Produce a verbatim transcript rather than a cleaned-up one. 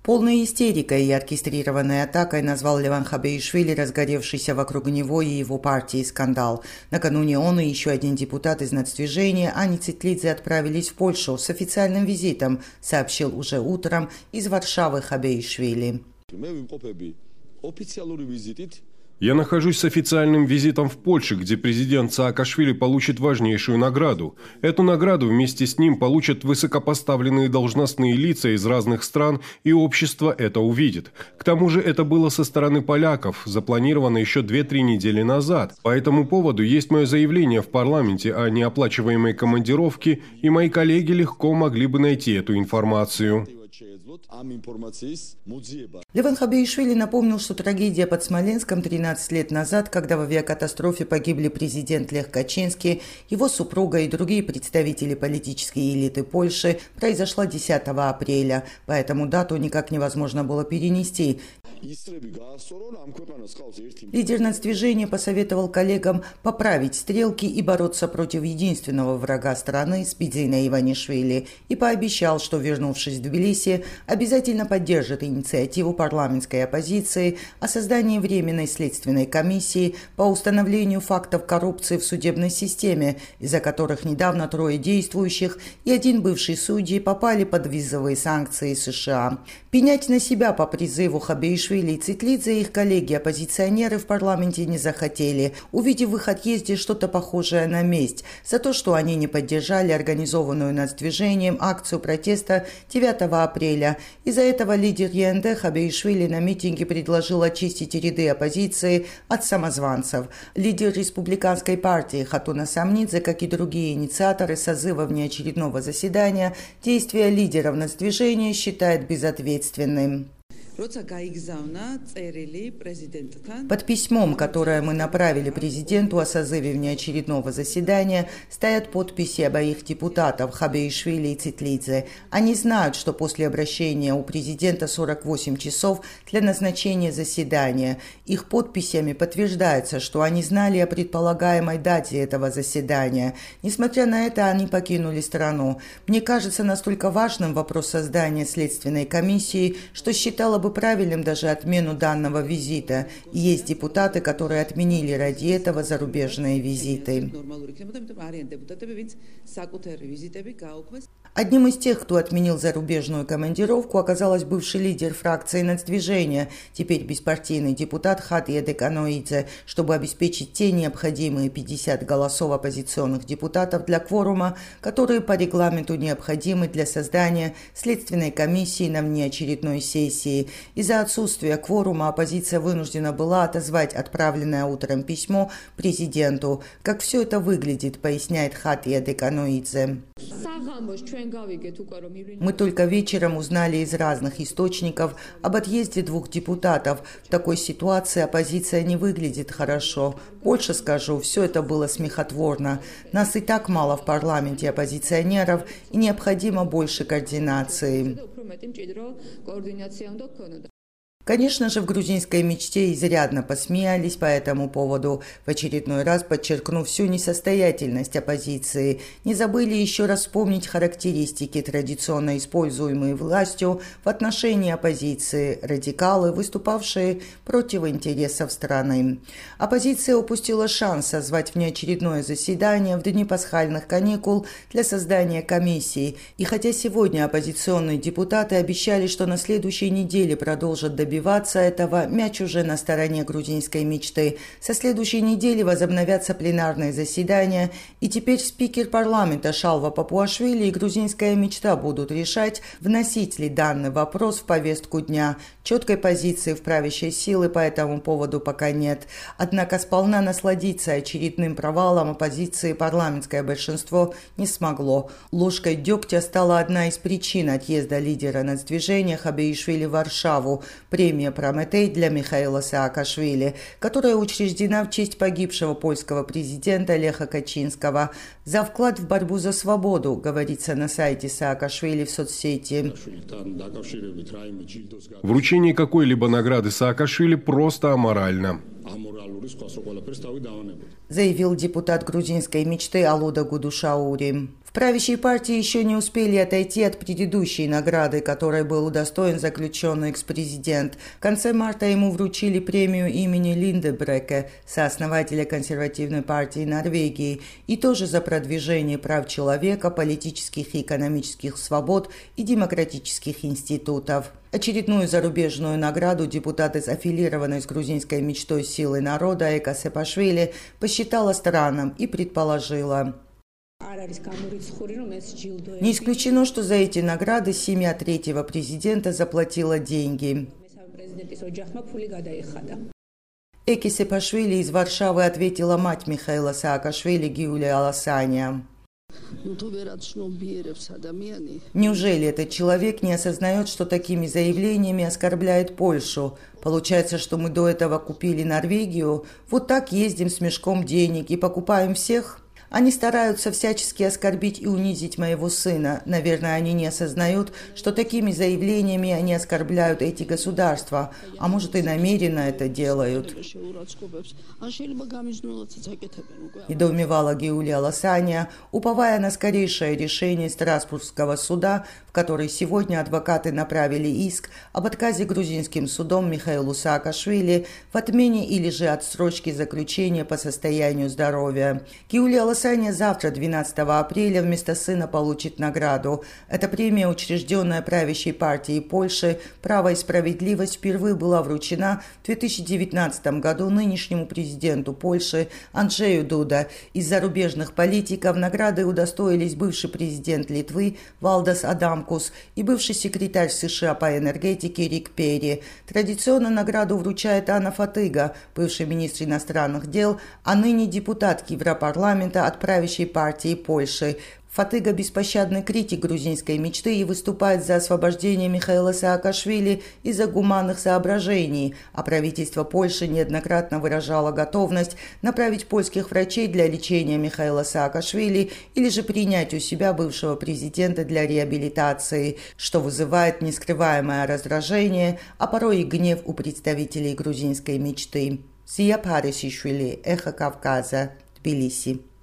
Полной истерикой и оркестрированной атакой назвал Леван Хабеишвили разгоревшийся вокруг него и его партии скандал. Накануне он и еще один депутат из нацдвижения Ани Цитлидзе отправились в Польшу с официальным визитом, сообщил уже утром из Варшавы Хабеишвили. Я нахожусь с официальным визитом в Польше, где президент Саакашвили получит важнейшую награду. Эту награду вместе с ним получат высокопоставленные должностные лица из разных стран, и общество это увидит. К тому же это было со стороны поляков, запланировано еще две-три недели назад. По этому поводу есть мое заявление в парламенте о неоплачиваемой командировке, и мои коллеги легко могли бы найти эту информацию. Леван Хабеишвили напомнил, что трагедия под Смоленском тринадцать лет назад, когда в авиакатастрофе погибли президент Лех Качинский, его супруга и другие представители политической элиты Польши, произошла десятого апреля. Поэтому дату никак невозможно было перенести. Лидер нацдвижения посоветовал коллегам поправить стрелки и бороться против единственного врага страны Спидзина Иванишвили и пообещал, что, вернувшись в Тбилиси, обязательно поддержит инициативу парламентской оппозиции о создании Временной следственной комиссии по установлению фактов коррупции в судебной системе, из-за которых недавно трое действующих и один бывший судьи попали под визовые санкции США. Пенять на себя по призыву Хабеишвили и Цитлидзе и их коллеги-оппозиционеры в парламенте не захотели, увидев в их отъезде что-то похожее на месть за то, что они не поддержали организованную нацдвижением акцию протеста девятого апреля. Из-за этого лидер ЕНД Хабеишвили на митинге предложил очистить ряды оппозиции от самозванцев. Лидер республиканской партии Хатуна Самнидзе, как и другие инициаторы созыва внеочередного заседания, действия лидеров нацдвижения считает безответственным. Под письмом, которое мы направили президенту о созыве внеочередного заседания, стоят подписи обоих депутатов Хабеишвили и Цитлидзе. Они знают, что после обращения у президента сорок восемь часов для назначения заседания. Их подписями подтверждается, что они знали о предполагаемой дате этого заседания. Несмотря на это, они покинули страну. Мне кажется настолько важным вопрос создания следственной комиссии, что считала бы правильным даже отмену данного визита. И есть депутаты, которые отменили ради этого зарубежные визиты. Одним из тех, кто отменил зарубежную командировку, оказалась бывший лидер фракции нацдвижения, теперь беспартийный депутат Хатия Деканоидзе, чтобы обеспечить те необходимые пятьдесят голосов оппозиционных депутатов для кворума, которые по регламенту необходимы для создания следственной комиссии на внеочередной сессии. Из-за отсутствия кворума оппозиция вынуждена была отозвать отправленное утром письмо президенту. Как все это выглядит, поясняет Хатия Деканоидзе. Мы только вечером узнали из разных источников об отъезде двух депутатов. В такой ситуации оппозиция не выглядит хорошо. Больше скажу, все это было смехотворно. Нас и так мало в парламенте оппозиционеров, и необходимо больше координации. Конечно же, в грузинской мечте изрядно посмеялись по этому поводу, в очередной раз подчеркнув всю несостоятельность оппозиции. Не забыли еще раз вспомнить характеристики, традиционно используемые властью в отношении оппозиции, радикалы, выступавшие против интересов страны. Оппозиция упустила шанс созвать внеочередное заседание в дни пасхальных каникул для создания комиссии. И хотя сегодня оппозиционные депутаты обещали, что на следующей неделе продолжат добиваться этого, мяч уже на стороне грузинской мечты. Со следующей недели возобновятся пленарные заседания, и теперь спикер парламента Шалва Папуашвили и грузинская мечта будут решать, вносить ли данный вопрос в повестку дня. Четкой позиции в правящей силы по этому поводу пока нет. Однако сполна насладиться очередным провалом оппозиции парламентское большинство не смогло. Ложкой дегтя стала одна из причин отъезда лидера нацдвижения Хабеишвили в Варшаву. Премия «Прометей» для Михаила Саакашвили, которая учреждена в честь погибшего польского президента Леха Качинского за вклад в борьбу за свободу, говорится на сайте Саакашвили в соцсети. Вручение какой-либо награды Саакашвили просто аморально, заявил депутат грузинской мечты Алуда Гудушаури. В правящей партии еще не успели отойти от предыдущей награды, которой был удостоен заключенный экс-президент. В конце марта ему вручили премию имени Линдебреке, сооснователя консервативной партии Норвегии, и тоже за продвижение прав человека, политических и экономических свобод и демократических институтов. Очередную зарубежную награду депутат из аффилированной с грузинской мечтой силы народа Эка Саакашвили посчитала странным и предположила: не исключено, что за эти награды семья третьего президента заплатила деньги. Эки Саакашвили из Варшавы ответила мать Михаила Саакашвили Гиулия Аласания. Неужели этот человек не осознает, что такими заявлениями оскорбляет Польшу? Получается, что мы до этого купили Норвегию, вот так ездим с мешком денег и покупаем всех? Они стараются всячески оскорбить и унизить моего сына. Наверное, они не осознают, что такими заявлениями они оскорбляют эти государства, а может и намеренно это делают. Недоумевала Гиулия Аласания, уповая на скорейшее решение Страсбургского суда, в который сегодня адвокаты направили иск об отказе грузинским судом Михаилу Саакашвили в отмене или же отсрочке заключения по состоянию здоровья. Гиулия Аласания завтра, двенадцатого апреля, вместо сына получит награду. Эта премия, учрежденная правящей партией Польши «Право и справедливость», впервые была вручена в две тысячи девятнадцатом году нынешнему президенту Польши Анджею Дуда. Из зарубежных политиков награды удостоились бывший президент Литвы Валдас Адамкус и бывший секретарь США по энергетике Рик Перри. Традиционно награду вручает Анна Фатыга, бывший министр иностранных дел, а ныне депутат Европарламента от правящей партии Польши. Фатыга – беспощадный критик грузинской мечты и выступает за освобождение Михаила Саакашвили из-за гуманных соображений, а правительство Польши неоднократно выражало готовность направить польских врачей для лечения Михаила Саакашвили или же принять у себя бывшего президента для реабилитации, что вызывает нескрываемое раздражение, а порой и гнев у представителей грузинской мечты. Зия Парисишвили, Эхо Кавказа, Тбилиси.